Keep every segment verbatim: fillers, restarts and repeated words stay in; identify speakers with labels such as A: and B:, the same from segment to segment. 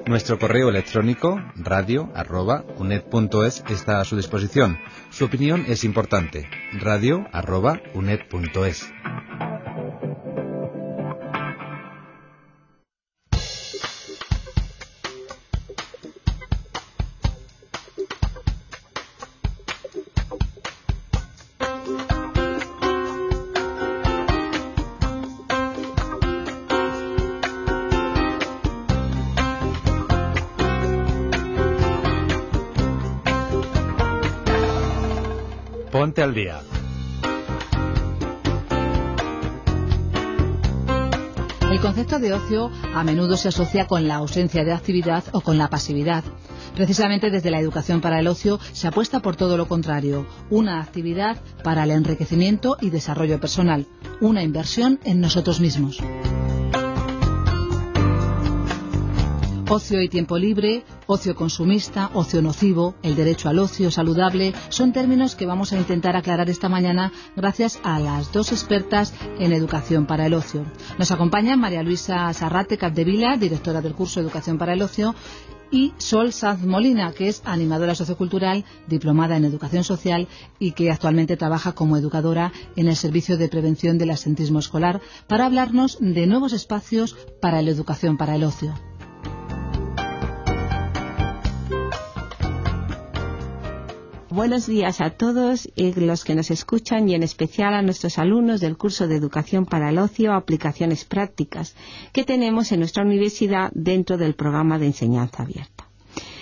A: Nuestro correo electrónico radio arroba uned punto es está a su disposición. Su opinión es importante. radio arroba uned punto es.
B: Ponte al día.
C: El concepto de ocio a menudo se asocia con la ausencia de actividad o con la pasividad. Precisamente desde la educación para el ocio se apuesta por todo lo contrario, una actividad para el enriquecimiento y desarrollo personal, una inversión en nosotros mismos. Ocio y tiempo libre, ocio consumista, ocio nocivo, el derecho al ocio saludable, son términos que vamos a intentar aclarar esta mañana gracias a las dos expertas en educación para el ocio. Nos acompañan María Luisa Sarrate Capdevila, directora del curso Educación para el Ocio, y Sol Sanz Molina, que es animadora sociocultural, diplomada en educación social y que actualmente trabaja como educadora en el Servicio de Prevención del Absentismo Escolar, para hablarnos de nuevos espacios para la educación para el ocio.
D: Buenos días a todos eh, los que nos escuchan y en especial a nuestros alumnos del curso de Educación para el Ocio, Aplicaciones Prácticas, que tenemos en nuestra universidad dentro del programa de enseñanza abierta.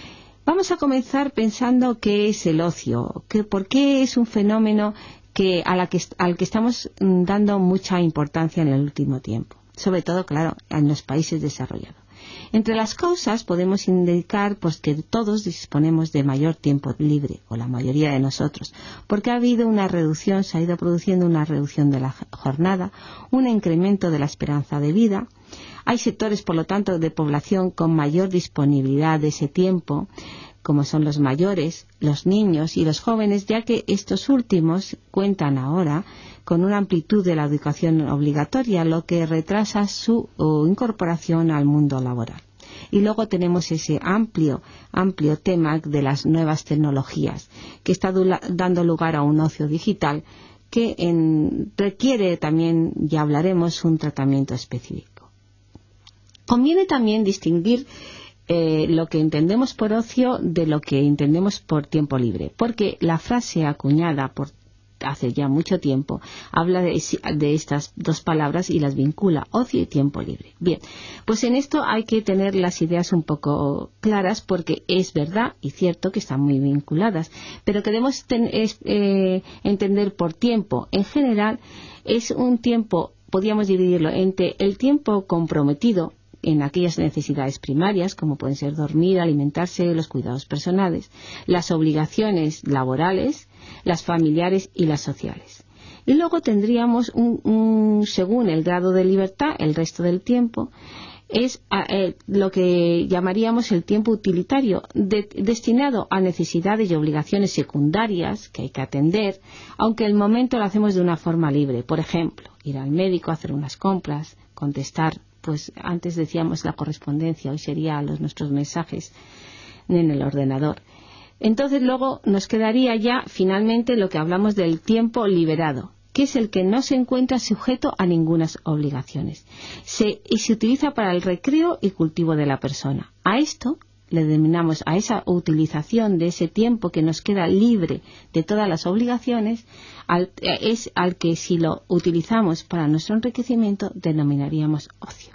D: Vamos a comenzar pensando qué es el ocio, que, por qué es un fenómeno que, a la que, al que estamos dando mucha importancia en el último tiempo, sobre todo, claro, en los países desarrollados. Entre las causas podemos indicar pues, que todos disponemos de mayor tiempo libre, o la mayoría de nosotros, porque ha habido una reducción, se ha ido produciendo una reducción de la jornada, un incremento de la esperanza de vida. Hay sectores, por lo tanto, de población con mayor disponibilidad de ese tiempo, como son los mayores, los niños y los jóvenes, ya que estos últimos cuentan ahora con una amplitud de la educación obligatoria, lo que retrasa su uh, incorporación al mundo laboral. Y luego tenemos ese amplio, amplio tema de las nuevas tecnologías, que está dando lugar a un ocio digital que en, requiere también, ya hablaremos, un tratamiento específico. Conviene también distinguir eh, lo que entendemos por ocio de lo que entendemos por tiempo libre, porque la frase acuñada por hace ya mucho tiempo habla de, de estas dos palabras y las vincula, ocio y tiempo libre. Bien, pues en esto hay que tener las ideas un poco claras, porque es verdad y cierto que están muy vinculadas, pero que debemos ten, es, eh, entender por tiempo en general es un tiempo, podríamos dividirlo entre el tiempo comprometido en aquellas necesidades primarias, como pueden ser dormir, alimentarse, los cuidados personales, las obligaciones laborales, las familiares y las sociales. Y luego tendríamos, un, un, según el grado de libertad, el resto del tiempo, es a, eh, lo que llamaríamos el tiempo utilitario, de, destinado a necesidades y obligaciones secundarias que hay que atender, aunque el momento lo hacemos de una forma libre. Por ejemplo, ir al médico, hacer unas compras, contestar, pues antes decíamos la correspondencia, hoy sería los nuestros mensajes en el ordenador. Entonces luego nos quedaría ya finalmente lo que hablamos del tiempo liberado, que es el que no se encuentra sujeto a ninguna obligaciones. Se, y se utiliza para el recreo y cultivo de la persona. A esto le denominamos, a esa utilización de ese tiempo que nos queda libre de todas las obligaciones, al, es al que si lo utilizamos para nuestro enriquecimiento denominaríamos ocio.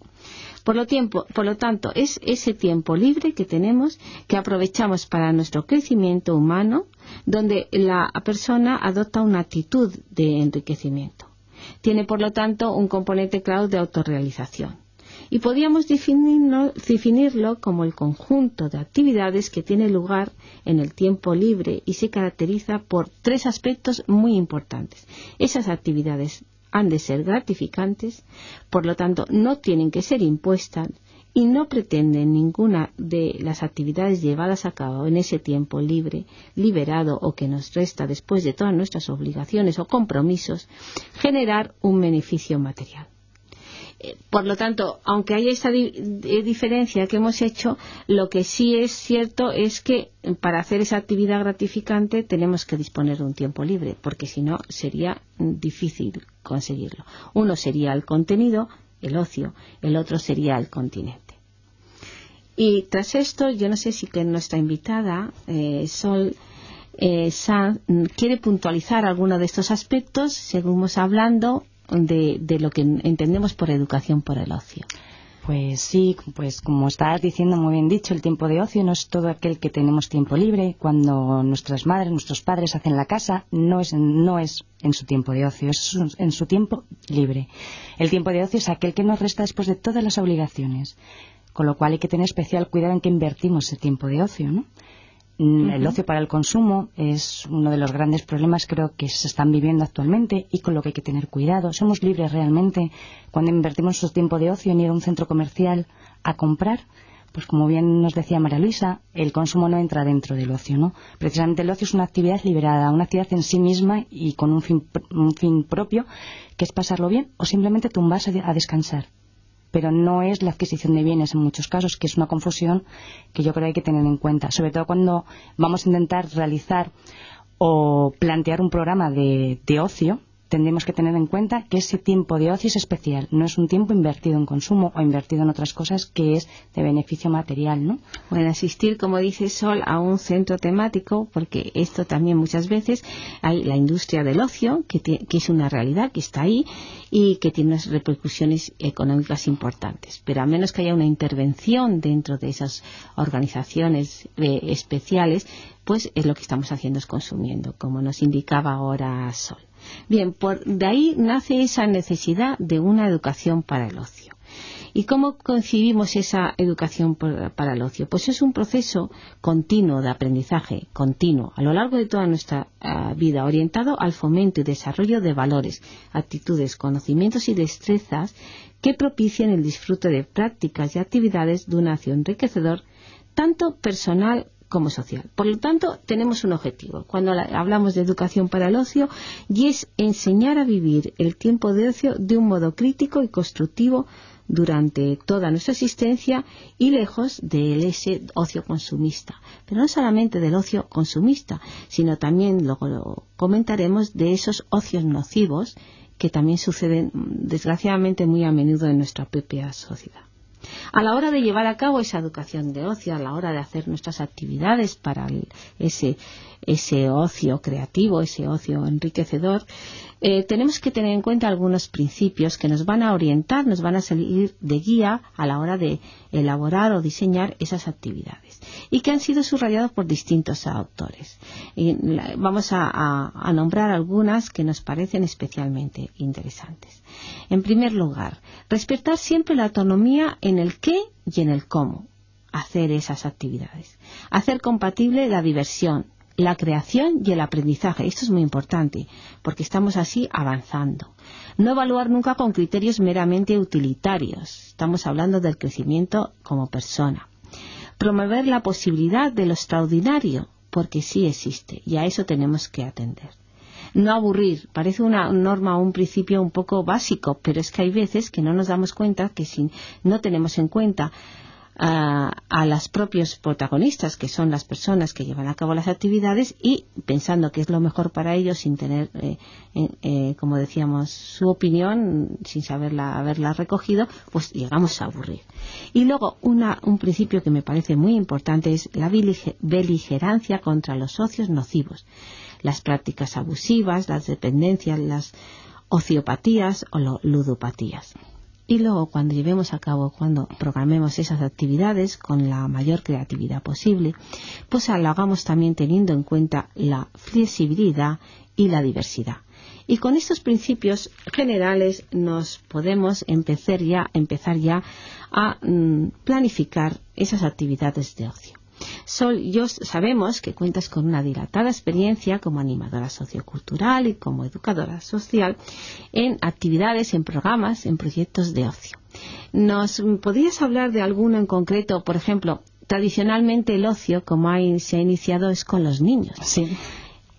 D: Por lo, tiempo, por lo tanto, es ese tiempo libre que tenemos, que aprovechamos para nuestro crecimiento humano, donde la persona adopta una actitud de enriquecimiento. Tiene, por lo tanto, un componente claro de autorrealización. Y podríamos definirlo, definirlo como el conjunto de actividades que tiene lugar en el tiempo libre y se caracteriza por tres aspectos muy importantes. Esas actividades han de ser gratificantes, por lo tanto no tienen que ser impuestas y no pretenden ninguna de las actividades llevadas a cabo en ese tiempo libre, liberado o que nos resta después de todas nuestras obligaciones o compromisos, generar un beneficio material. Por lo tanto, aunque haya esta di diferencia que hemos hecho, lo que sí es cierto es que para hacer esa actividad gratificante tenemos que disponer de un tiempo libre, porque si no sería difícil conseguirlo. Uno sería el contenido, el ocio, el otro sería el continente. Y tras esto, yo no sé si que nuestra invitada, eh, Sol eh, Sanz, quiere puntualizar alguno de estos aspectos, seguimos hablando De, de lo que entendemos por educación por el ocio.
E: Pues sí, pues como estabas diciendo, muy bien dicho, el tiempo de ocio no es todo aquel que tenemos tiempo libre. Cuando nuestras madres, nuestros padres hacen la casa, no es, no es en su tiempo de ocio, es en su tiempo libre. El tiempo de ocio es aquel que nos resta después de todas las obligaciones, con lo cual hay que tener especial cuidado en que invertimos ese tiempo de ocio, ¿no? El ocio para el consumo es uno de los grandes problemas, creo, que se están viviendo actualmente y con lo que hay que tener cuidado. Somos libres realmente cuando invertimos nuestro tiempo de ocio en ir a un centro comercial a comprar. Pues como bien nos decía María Luisa, el consumo no entra dentro del ocio, ¿no? Precisamente el ocio es una actividad liberada, una actividad en sí misma y con un fin, un fin propio, que es pasarlo bien o simplemente tumbarse a descansar. Pero no es la adquisición de bienes en muchos casos, que es una confusión que yo creo que hay que tener en cuenta, sobre todo cuando vamos a intentar realizar o plantear un programa de, de ocio. Tendremos que tener en cuenta que ese tiempo de ocio es especial, no es un tiempo invertido en consumo o invertido en otras cosas que es de beneficio material, ¿no?
D: Bueno, asistir, como dice Sol, a un centro temático, porque esto también muchas veces hay la industria del ocio, que, te, que es una realidad, que está ahí y que tiene unas repercusiones económicas importantes, pero a menos que haya una intervención dentro de esas organizaciones eh, especiales, pues es lo que estamos haciendo, es consumiendo, como nos indicaba ahora Sol. Bien, por de ahí nace esa necesidad de una educación para el ocio. ¿Y cómo concibimos esa educación para el ocio? Pues es un proceso continuo de aprendizaje, continuo, a lo largo de toda nuestra uh, vida, orientado al fomento y desarrollo de valores, actitudes, conocimientos y destrezas que propicien el disfrute de prácticas y actividades de un ocio enriquecedor, tanto personal como social. Por lo tanto, tenemos un objetivo cuando la, hablamos de educación para el ocio, y es enseñar a vivir el tiempo de ocio de un modo crítico y constructivo durante toda nuestra existencia y lejos de ese ocio consumista. Pero no solamente del ocio consumista, sino también, luego lo comentaremos, de esos ocios nocivos que también suceden desgraciadamente muy a menudo en nuestra propia sociedad. A la hora de llevar a cabo esa educación de ocio, a la hora de hacer nuestras actividades para el, ese, ese ocio creativo, ese ocio enriquecedor, eh, tenemos que tener en cuenta algunos principios que nos van a orientar, nos van a servir de guía a la hora de elaborar o diseñar esas actividades, y que han sido subrayados por distintos autores. Y la, vamos a, a, a nombrar algunas que nos parecen especialmente interesantes. En primer lugar, respetar siempre la autonomía en el qué y en el cómo hacer esas actividades. Hacer compatible la diversión, la creación y el aprendizaje. Esto es muy importante, porque estamos así avanzando. No evaluar nunca con criterios meramente utilitarios. Estamos hablando del crecimiento como persona. Promover la posibilidad de lo extraordinario, porque sí existe, y a eso tenemos que atender. No aburrir, parece una norma o un principio un poco básico, pero es que hay veces que no nos damos cuenta que si no tenemos en cuenta a, a los propios protagonistas, que son las personas que llevan a cabo las actividades, y pensando que es lo mejor para ellos sin tener, eh, eh, como decíamos, su opinión, sin saberla haberla recogido, pues llegamos a aburrir. Y luego una, un principio que me parece muy importante es la beligerancia contra los ocios nocivos, las prácticas abusivas, las dependencias, las ociopatías o ludopatías. Y luego, cuando llevemos a cabo, cuando programemos esas actividades con la mayor creatividad posible, pues lo hagamos también teniendo en cuenta la flexibilidad y la diversidad. Y con estos principios generales nos podemos empezar ya, empezar ya a mm, planificar esas actividades de ocio. Sol, yo sabemos que cuentas con una dilatada experiencia como animadora sociocultural y como educadora social en actividades, en programas, en proyectos de ocio. ¿Nos podrías hablar de alguno en concreto? Por ejemplo, tradicionalmente el ocio, como hay, se ha iniciado, es con los niños.
E: Sí.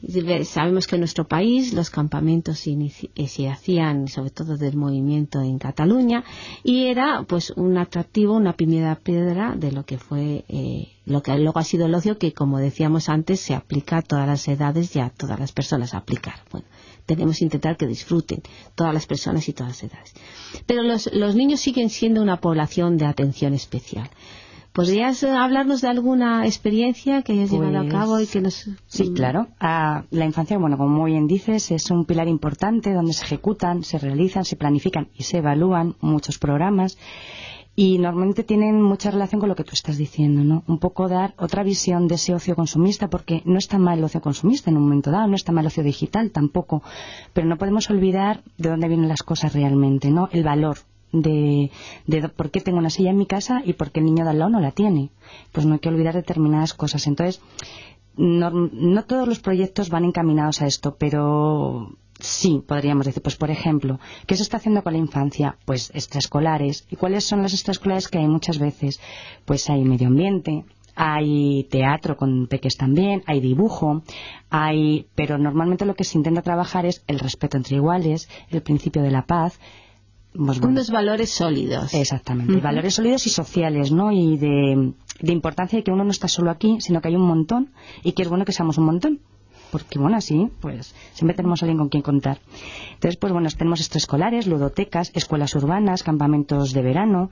D: Sabemos que en nuestro país los campamentos se hacían sobre todo del movimiento en Cataluña y era pues un atractivo, una primera piedra de lo que fue eh, lo que luego ha sido el ocio, que como decíamos antes se aplica a todas las edades y a todas las personas a aplicar. Bueno, tenemos que intentar que disfruten todas las personas y todas las edades. Pero los, los niños siguen siendo una población de atención especial. ¿Podrías hablarnos de alguna experiencia que hayas pues, llevado a cabo y que nos...
E: Sí, claro. Ah, la infancia, bueno, como muy bien dices, es un pilar importante donde se ejecutan, se realizan, se planifican y se evalúan muchos programas y normalmente tienen mucha relación con lo que tú estás diciendo, ¿no? Un poco dar otra visión de ese ocio consumista, porque no está mal el ocio consumista en un momento dado, no está mal el ocio digital tampoco, pero no podemos olvidar de dónde vienen las cosas realmente, ¿no? El valor De, de por qué tengo una silla en mi casa y por qué el niño de al lado no la tiene. Pues no hay que olvidar determinadas cosas. Entonces, no, no todos los proyectos van encaminados a esto, pero sí, podríamos decir, pues por ejemplo, ¿qué se está haciendo con la infancia? Pues extraescolares. ¿Y cuáles son las extraescolares que hay muchas veces? Pues hay medio ambiente, hay teatro con peques también, hay dibujo, hay, pero normalmente lo que se intenta trabajar es el respeto entre iguales, el principio de la paz. Pues bueno,
D: unos valores sólidos.
E: Exactamente, uh-huh. Valores sólidos y sociales, ¿no? Y de, de importancia de que uno no está solo aquí, sino que hay un montón y que es bueno que seamos un montón. Porque, bueno, así, pues, siempre tenemos a alguien con quien contar. Entonces, pues, bueno, tenemos extraescolares, ludotecas, escuelas urbanas, campamentos de verano.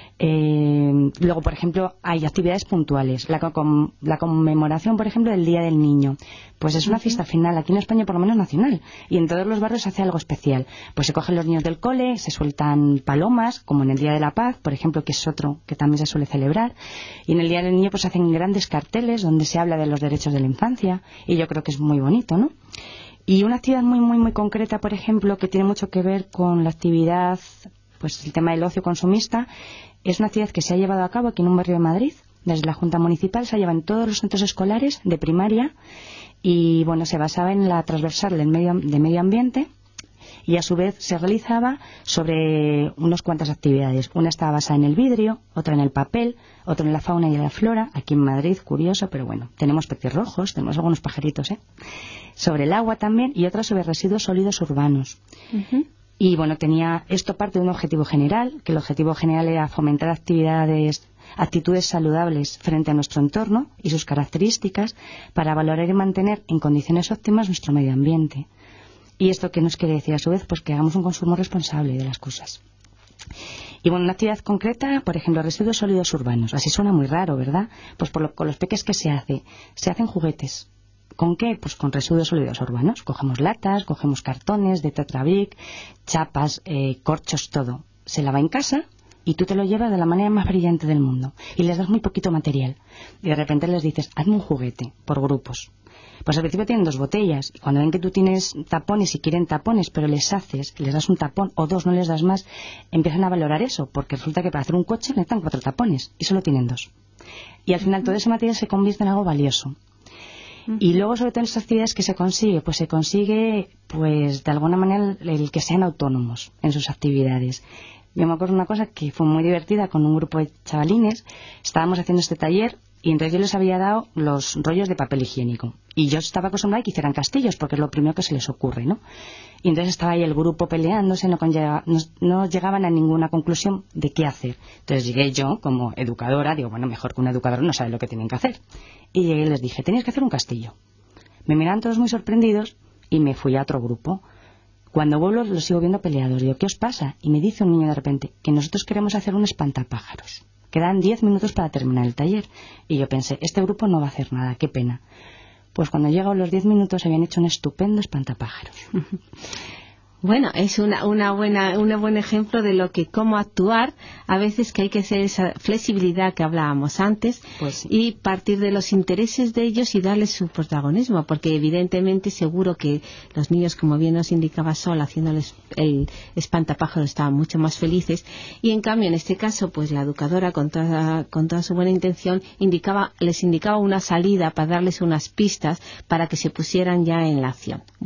E: Eh, luego, por ejemplo, hay actividades puntuales. La, com, la conmemoración, por ejemplo, del Día del Niño. Pues es una fiesta final, aquí en España, por lo menos nacional. Y en todos los barrios se hace algo especial. Pues se cogen los niños del cole, se sueltan palomas, como en el Día de la Paz, por ejemplo, que es otro que también se suele celebrar. Y en el Día del Niño, pues, se hacen grandes carteles donde se habla de los derechos de la infancia. Y yo creo que es muy muy bonito, ¿no? Y una actividad muy, muy, muy concreta, por ejemplo, que tiene mucho que ver con la actividad, pues el tema del ocio consumista, es una actividad que se ha llevado a cabo aquí en un barrio de Madrid, desde la Junta Municipal, se lleva en todos los centros escolares de primaria y, bueno, se basaba en la transversal del medio, de medio ambiente y a su vez se realizaba sobre unas cuantas actividades. Una estaba basada en el vidrio, otra en el papel, otra en la fauna y en la flora. Aquí en Madrid, curioso, pero bueno, tenemos petirrojos, tenemos algunos pajaritos, ¿eh? Sobre el agua también y otra sobre residuos sólidos urbanos. Uh-huh. Y bueno, tenía esto parte de un objetivo general, que el objetivo general era fomentar actividades, actitudes saludables frente a nuestro entorno y sus características para valorar y mantener en condiciones óptimas nuestro medio ambiente. ¿Y esto qué nos quiere decir a su vez? Pues que hagamos un consumo responsable de las cosas. Y bueno, una actividad concreta, por ejemplo, residuos sólidos urbanos. Así suena muy raro, ¿verdad? Pues por lo, con los peques, ¿qué se hace? Se hacen juguetes. ¿Con qué? Pues con residuos sólidos urbanos. Cogemos latas, cogemos cartones de Tetra Brick, chapas, eh, corchos, todo. Se lava en casa y tú te lo llevas de la manera más brillante del mundo. Y les das muy poquito material. Y de repente les dices, hazme un juguete por grupos. Pues al principio tienen dos botellas y cuando ven que tú tienes tapones y quieren tapones, pero les haces, les das un tapón o dos, no les das más, empiezan a valorar eso, porque resulta que para hacer un coche necesitan cuatro tapones y solo tienen dos. Y al final todo ese material se convierte en algo valioso. Y luego, sobre todo en estas actividades, ¿qué se consigue? Pues se consigue, pues de alguna manera, el que sean autónomos en sus actividades. Yo me acuerdo de una cosa que fue muy divertida con un grupo de chavalines. Estábamos haciendo este taller y entonces yo les había dado los rollos de papel higiénico. Y yo estaba acostumbrada a que hicieran castillos, porque es lo primero que se les ocurre, ¿no? Y entonces estaba ahí el grupo peleándose, no, no, no llegaban a ninguna conclusión de qué hacer. Entonces llegué yo, como educadora, digo, bueno, mejor que un educador no sabe lo que tienen que hacer. Y llegué y les dije, tenéis que hacer un castillo. Me miraron todos muy sorprendidos y me fui a otro grupo. Cuando vuelvo los sigo viendo peleados. Digo, ¿qué os pasa? Y me dice un niño de repente que nosotros queremos hacer un espantapájaros. Quedan diez minutos para terminar el taller. Y yo pensé, este grupo no va a hacer nada, qué pena. Pues cuando llego los diez minutos habían hecho un estupendo espantapájaros.
D: Bueno, es una, una buena, un buen ejemplo de lo que, cómo actuar, a veces que hay que hacer esa flexibilidad que hablábamos antes,
E: pues sí.
D: Y partir de los intereses de ellos y darles su protagonismo, porque evidentemente seguro que los niños, como bien nos indicaba Sol, haciéndoles el espantapájaros, estaban mucho más felices, y en cambio en este caso, pues la educadora con toda, con toda su buena intención indicaba, les indicaba una salida para darles unas pistas para que se pusieran ya en la acción. Bueno,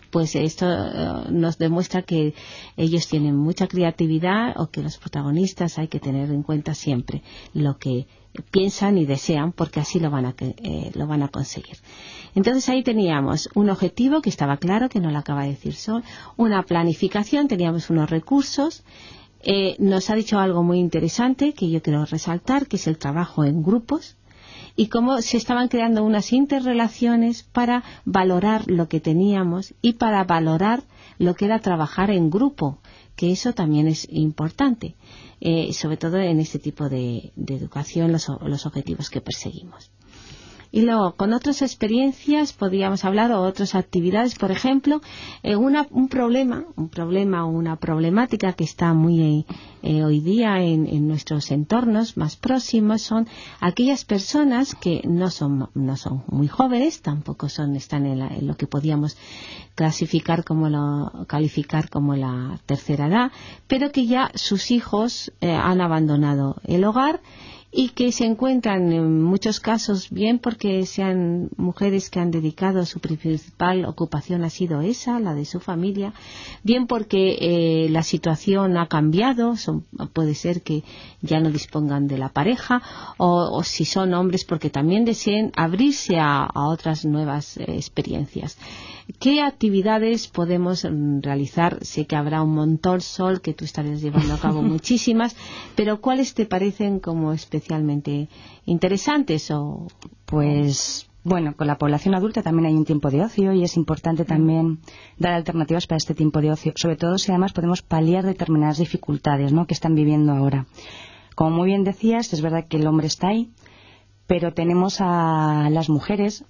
D: pues esto uh, nos demuestra que ellos tienen mucha creatividad, o que los protagonistas hay que tener en cuenta siempre lo que piensan y desean, porque así lo van a, eh, lo van a conseguir. Entonces ahí teníamos un objetivo que estaba claro, que no lo acaba de decir Sol, una planificación, teníamos unos recursos. Eh, nos ha dicho algo muy interesante que yo quiero resaltar, que es el trabajo en grupos, y cómo se estaban creando unas interrelaciones para valorar lo que teníamos y para valorar lo que era trabajar en grupo, que eso también es importante, eh, sobre todo en este tipo de, de educación, los, los objetivos que perseguimos. Y luego, con otras experiencias podríamos hablar, o otras actividades, por ejemplo, eh, una, un problema, un problema o una problemática que está muy eh, hoy día en, en nuestros entornos más próximos, son aquellas personas que no son no son muy jóvenes, tampoco son están en, la, en lo que podíamos clasificar como lo calificar como la tercera edad, pero que ya sus hijos eh, han abandonado el hogar, y que se encuentran en muchos casos bien porque sean mujeres que han dedicado, su principal ocupación ha sido esa, la de su familia, bien porque eh, la situación ha cambiado, son, puede ser que ya no dispongan de la pareja, o, o si son hombres porque también deseen abrirse a, a otras nuevas eh, experiencias. ¿Qué actividades podemos realizar? Sé que habrá un montón, Sol, que tú estarás llevando a cabo muchísimas, pero ¿cuáles te parecen como especialmente interesantes? O
E: Pues, bueno, con la población adulta también hay un tiempo de ocio, y es importante también dar alternativas para este tiempo de ocio, sobre todo si además podemos paliar determinadas dificultades, ¿no?, que están viviendo ahora. Como muy bien decías, es verdad que el hombre está ahí, pero tenemos a las mujeres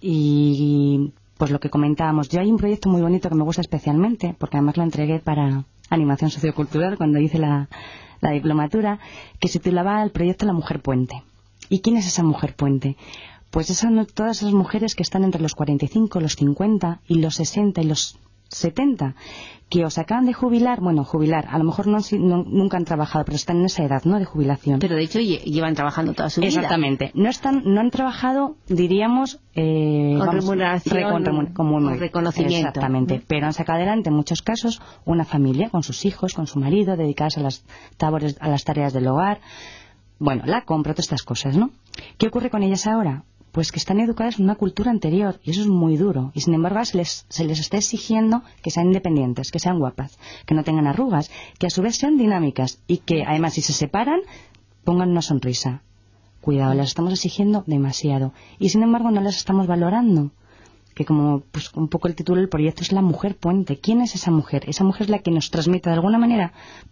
E: y... Pues lo que comentábamos, yo hay un proyecto muy bonito que me gusta especialmente, porque además lo entregué para animación sociocultural cuando hice la, la diplomatura, que se titulaba el proyecto La Mujer Puente. ¿Y quién es esa mujer puente? Pues son todas esas mujeres que están entre los cuarenta y cinco, los cincuenta y los sesenta y los setenta, que os acaban de jubilar, bueno, jubilar, a lo mejor no, no, nunca han trabajado, pero están en esa edad, ¿no?, de jubilación.
D: Pero de hecho llevan trabajando toda su vida.
E: Exactamente. No están, no han trabajado, diríamos, eh,
D: con
E: vamos,
D: remuneración,
E: re, con, remun con, con
D: reconocimiento.
E: Exactamente. Pero han sacado adelante en muchos casos una familia con sus hijos, con su marido, dedicadas a las, tabores, a las tareas del hogar, bueno, la compra, todas estas cosas, ¿no? ¿Qué ocurre con ellas ahora? Pues que están educadas en una cultura anterior, y eso es muy duro, y sin embargo se les, se les está exigiendo que sean independientes, que sean guapas, que no tengan arrugas, que a su vez sean dinámicas, y que además si se separan pongan una sonrisa. Cuidado, las estamos exigiendo demasiado, y sin embargo no las estamos valorando, que como pues un poco el título del proyecto es La Mujer Puente. ¿Quién es esa mujer? Esa mujer es la que nos transmite de alguna manera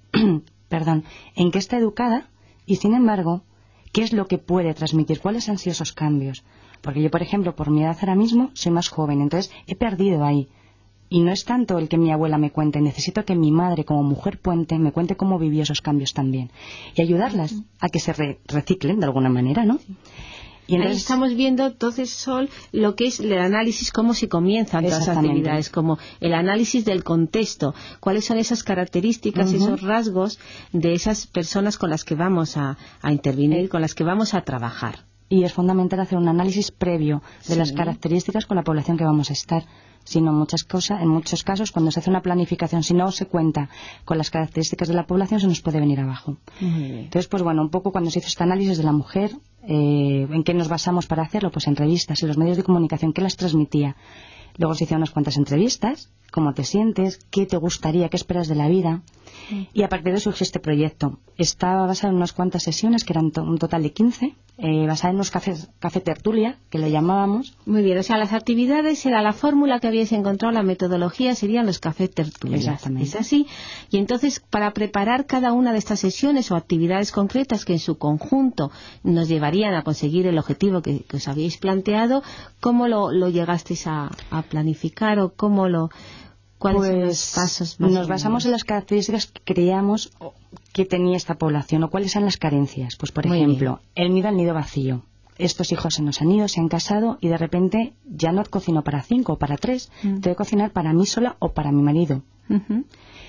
E: perdón, en que está educada, y sin embargo ¿qué es lo que puede transmitir? ¿Cuáles han sido esos cambios? Porque yo, por ejemplo, por mi edad ahora mismo, soy más joven, entonces he perdido ahí. Y no es tanto el que mi abuela me cuente, necesito que mi madre, como mujer puente, me cuente cómo vivió esos cambios también. Y ayudarlas a que se re reciclen de alguna manera, ¿no?
D: Sí.
E: Y entonces,
D: ahí estamos viendo, entonces, Sol, lo que es el análisis, cómo se comienzan todas las actividades, como el análisis del contexto, cuáles son esas características, uh-huh. esos rasgos de esas personas con las que vamos a, a intervenir, con las que vamos a trabajar.
E: Y es fundamental hacer un análisis previo de sí. las características con la población que vamos a estar. Sino muchas cosas, en muchos casos, cuando se hace una planificación, si no se cuenta con las características de la población, se nos puede venir abajo. Uh-huh. Entonces, pues bueno, un poco cuando se hizo este análisis de la mujer, eh, ¿en qué nos basamos para hacerlo? Pues en revistas, en los medios de comunicación, ¿qué las transmitía? Luego se hicieron unas cuantas entrevistas, cómo te sientes, qué te gustaría, qué esperas de la vida. Sí. Y a partir de eso surgió este proyecto. Estaba basado en unas cuantas sesiones, que eran to un total de quince, eh, basada en unos cafés, café tertulia, que le llamábamos.
D: Muy bien, o sea, las actividades era la fórmula que habíais encontrado, la metodología serían los cafés tertulia.
E: Exactamente.
D: Es así. Y entonces, para preparar cada una de estas sesiones o actividades concretas que en su conjunto nos llevarían a conseguir el objetivo que, que os habíais planteado, ¿cómo lo, lo llegasteis a, a planificar o cómo lo... ¿Cuáles
E: pues
D: son los pasos más
E: nos basamos en las características que creíamos que tenía esta población o cuáles son las carencias. Pues por Muy ejemplo, bien. el nido al nido vacío. Estos hijos se nos han ido, se han casado y de repente ya no cocino para cinco o para tres, mm. tengo que cocinar para mí sola o para mi marido.
D: Uh-huh.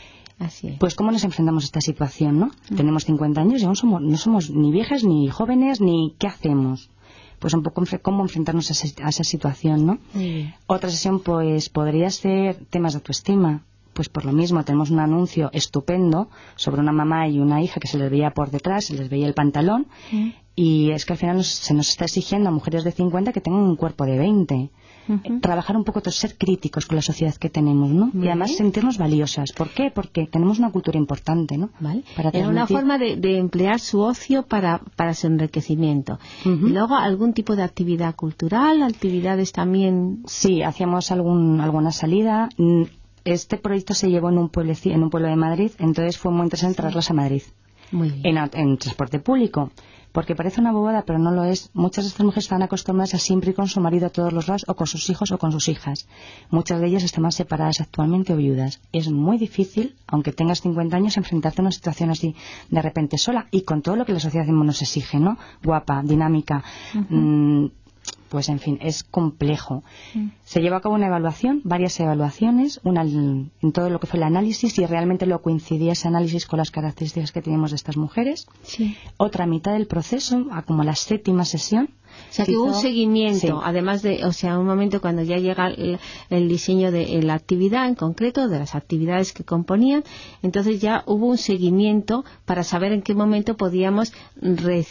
D: Así es.
E: Pues cómo nos enfrentamos a esta situación, ¿no? Uh-huh. Tenemos cincuenta años y aún somos, no somos ni viejas ni jóvenes ni ¿qué hacemos? pues un poco cómo enfrentarnos a, ese, a esa situación, ¿no?
D: Sí.
E: Otra sesión pues podría ser temas de autoestima. Pues por lo mismo tenemos un anuncio estupendo sobre una mamá y una hija que se les veía por detrás, se les veía el pantalón, mm. y es que al final nos, se nos está exigiendo a mujeres de cincuenta que tengan un cuerpo de veinte. Uh-huh. Trabajar un poco, ser críticos con la sociedad que tenemos, ¿no? Muy y además bien. Sentirnos valiosas. ¿Por qué? Porque tenemos una cultura importante, ¿no?
D: Vale. Para es una forma de, de emplear su ocio para, para su enriquecimiento. Uh-huh. Y luego algún tipo de actividad cultural, actividades también.
E: Sí, hacíamos algún, alguna salida. Este proyecto se llevó en un pueblo, en un pueblo de Madrid, entonces fue muy interesante sí. traerlos a Madrid.
D: Muy bien.
E: En, en transporte público. Porque parece una bobada, pero no lo es. Muchas de estas mujeres están acostumbradas a siempre ir con su marido a todos los lados, o con sus hijos o con sus hijas. Muchas de ellas están más separadas actualmente o viudas. Es muy difícil, aunque tengas cincuenta años, enfrentarte a una situación así de repente sola, y con todo lo que la sociedad nos exige, ¿no? Guapa, dinámica, uh-huh. mmm, pues en fin, es complejo. Mm. Se llevó a cabo una evaluación, varias evaluaciones, una en todo lo que fue el análisis, y realmente lo coincidía ese análisis con las características que tenemos de estas mujeres.
D: Sí.
E: Otra mitad del proceso, a como la séptima sesión.
D: O sea, que hubo un seguimiento, sí. además de, o sea, un momento cuando ya llega el, el diseño de la actividad en concreto, de las actividades que componían, entonces ya hubo un seguimiento para saber en qué momento podíamos re,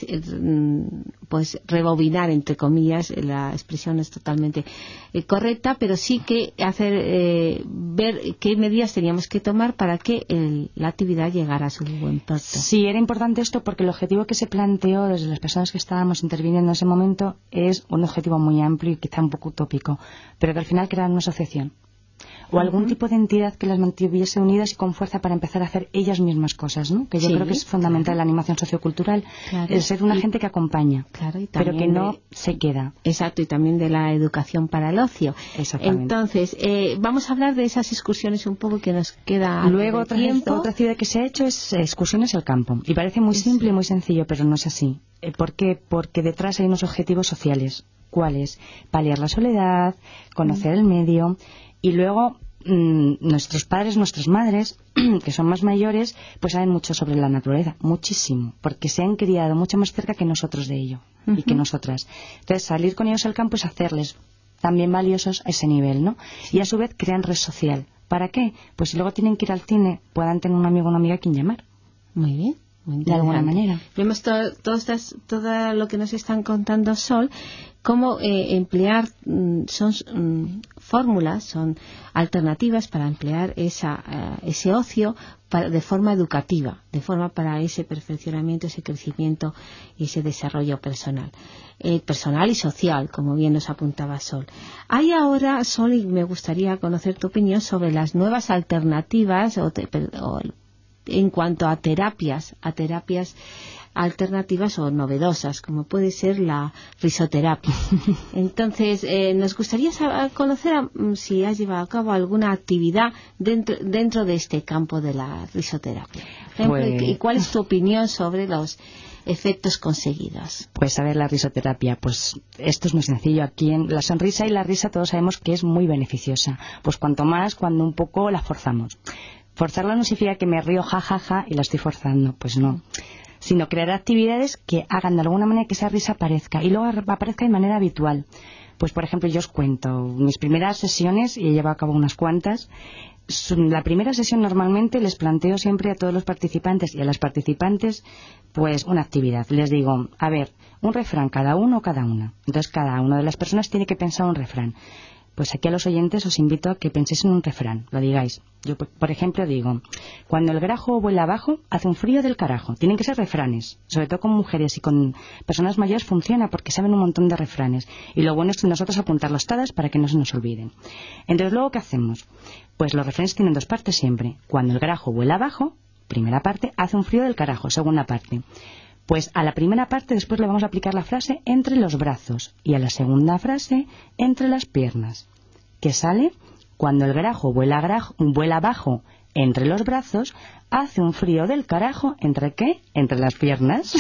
D: pues rebobinar, entre comillas, la expresión es totalmente eh, correcta, pero sí que hacer eh, ver qué medidas teníamos que tomar para que el, la actividad llegara a su buen puerto.
E: Sí, era importante esto porque el objetivo que se planteó desde las personas que estábamos interviniendo en ese momento es un objetivo muy amplio y quizá un poco utópico, pero que al final crearan una asociación o algún uh-huh. tipo de entidad que las mantuviese unidas y con fuerza para empezar a hacer ellas mismas cosas, ¿no? Que yo sí, creo que es fundamental, claro. La animación sociocultural, claro. El ser una y, gente que acompaña,
D: claro, y
E: pero que no
D: de,
E: se queda.
D: Exacto, y también de la educación para el ocio.
E: Exactamente.
D: Entonces, eh, vamos a hablar de esas excursiones un poco que nos queda
E: luego otra,
D: tiempo.
E: otra actividad que se ha hecho es excursiones al campo, y parece muy simple y muy sencillo, pero no es así. ¿Por qué? Porque detrás hay unos objetivos sociales. ¿Cuáles? Paliar la soledad, conocer mm. el medio, y luego mmm, nuestros padres, nuestras madres, que son más mayores, pues saben mucho sobre la naturaleza, muchísimo, porque se han criado mucho más cerca que nosotros de ello, uh-huh. y que nosotras. Entonces, salir con ellos al campo es hacerles también valiosos a ese nivel, ¿no? Sí. Y a su vez crean red social. ¿Para qué? Pues si luego tienen que ir al cine, puedan tener un amigo o una amiga a quien llamar.
D: Muy bien.
E: De alguna manera.
D: Vemos todo, todo, estas, todo lo que nos están contando, Sol, cómo eh, emplear, mm, son mm, fórmulas, son alternativas para emplear esa, uh, ese ocio para, de forma educativa, de forma para ese perfeccionamiento, ese crecimiento y ese desarrollo personal. Eh, personal y social, como bien nos apuntaba Sol. Hay ahora, Sol, y me gustaría conocer tu opinión sobre las nuevas alternativas o, te, o en cuanto a terapias, a terapias alternativas o novedosas, como puede ser la risoterapia. Entonces, eh, nos gustaría saber, conocer a, si has llevado a cabo alguna actividad dentro, dentro de este campo de la risoterapia. Por ejemplo, pues... ¿y cuál es tu opinión sobre los efectos conseguidos?
E: Pues a ver, la risoterapia, pues esto es muy sencillo. Aquí en la sonrisa y la risa todos sabemos que es muy beneficiosa. Pues cuanto más, cuando un poco la forzamos. Forzarla no significa que me río jajaja ja, ja, y la estoy forzando, pues no. Sino crear actividades que hagan de alguna manera que esa risa aparezca y luego aparezca de manera habitual. Pues por ejemplo, yo os cuento mis primeras sesiones, y he llevado a cabo unas cuantas. La primera sesión normalmente les planteo siempre a todos los participantes y a las participantes pues una actividad. Les digo, a ver, un refrán cada uno o cada una. Entonces cada una de las personas tiene que pensar un refrán. Pues aquí a los oyentes os invito a que penséis en un refrán, lo digáis. Yo, por ejemplo, digo, cuando el grajo vuela abajo, hace un frío del carajo. Tienen que ser refranes, sobre todo con mujeres y con personas mayores funciona porque saben un montón de refranes. Y lo bueno es que nosotros apuntarlos todas para que no se nos olviden. Entonces, luego, ¿qué hacemos? Pues los refranes tienen dos partes siempre. Cuando el grajo vuela abajo, primera parte, hace un frío del carajo, segunda parte. Pues a la primera parte después le vamos a aplicar la frase entre los brazos y a la segunda frase entre las piernas. ¿Qué sale? Cuando el grajo vuela, grajo, vuela abajo entre los brazos, hace un frío del carajo, ¿entre qué? Entre las piernas.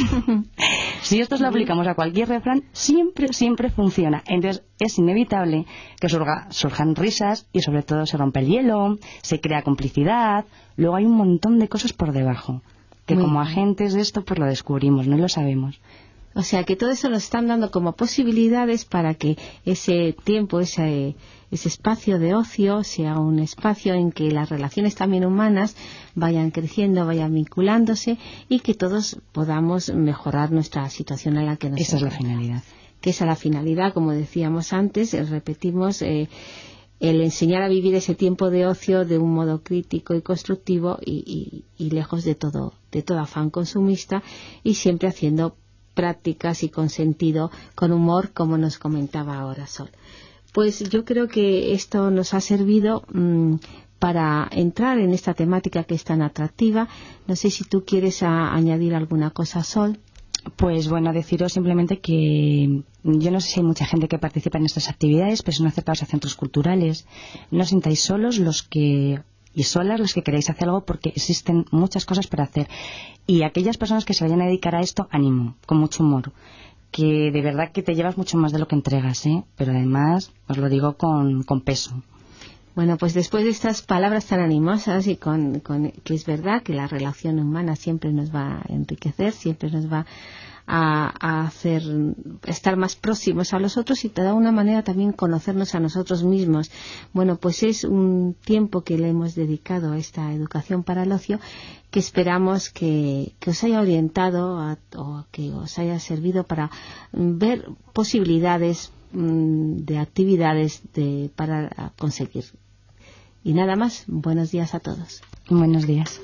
E: Si esto lo aplicamos a cualquier refrán, siempre, siempre funciona. Entonces es inevitable que surga, surjan risas y sobre todo se rompe el hielo, se crea complicidad, luego hay un montón de cosas por debajo. Que Muy como bien. agentes de esto pues lo descubrimos, no lo sabemos.
D: O sea que todo eso nos están dando como posibilidades para que ese tiempo, ese, ese espacio de ocio sea un espacio en que las relaciones también humanas vayan creciendo, vayan vinculándose y que todos podamos mejorar nuestra situación en la que nos
E: Esa es la
D: encontramos.
E: finalidad.
D: Que esa es la finalidad, como decíamos antes, eh, repetimos, eh, el enseñar a vivir ese tiempo de ocio de un modo crítico y constructivo y, y, y lejos de todo, de todo afán consumista y siempre haciendo prácticas y con sentido, con humor, como nos comentaba ahora Sol. Pues yo creo que esto nos ha servido mmm, para entrar en esta temática que es tan atractiva. No sé si tú quieres a, añadir alguna cosa, Sol.
E: Pues bueno, deciros simplemente que yo no sé si hay mucha gente que participa en estas actividades, pero son acercados a centros culturales. No os sintáis solos los que y solas los que queréis hacer algo, porque existen muchas cosas para hacer. Y aquellas personas que se vayan a dedicar a esto, ánimo, con mucho humor, que de verdad que te llevas mucho más de lo que entregas, ¿eh? Pero además os lo digo con, con peso.
D: Bueno, pues después de estas palabras tan animosas y con, con que es verdad que la relación humana siempre nos va a enriquecer, siempre nos va a, a hacer estar más próximos a los otros y de alguna manera también conocernos a nosotros mismos. Bueno, pues es un tiempo que le hemos dedicado a esta educación para el ocio que esperamos que, que os haya orientado a, o que os haya servido para ver posibilidades mmm, de actividades de, para conseguir. Y nada más, buenos días a todos.
E: Buenos días.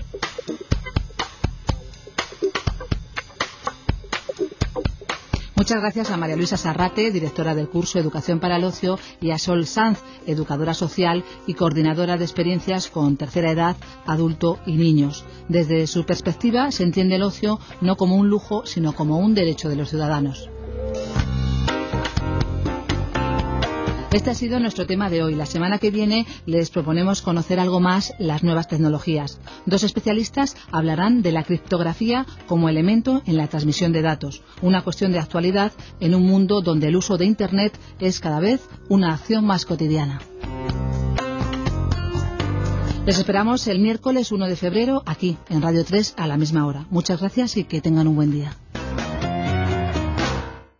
C: Muchas gracias a María Luisa Sarrate, directora del curso Educación para el Ocio, y a Sol Sanz, educadora social y coordinadora de experiencias con tercera edad, adulto y niños. Desde su perspectiva se entiende el ocio no como un lujo, sino como un derecho de los ciudadanos. Este ha sido nuestro tema de hoy. La semana que viene les proponemos conocer algo más las nuevas tecnologías. Dos especialistas hablarán de la criptografía como elemento en la transmisión de datos, una cuestión de actualidad en un mundo donde el uso de Internet es cada vez una acción más cotidiana. Les esperamos el miércoles uno de febrero aquí en Radio tres a la misma hora. Muchas gracias y que tengan un buen día.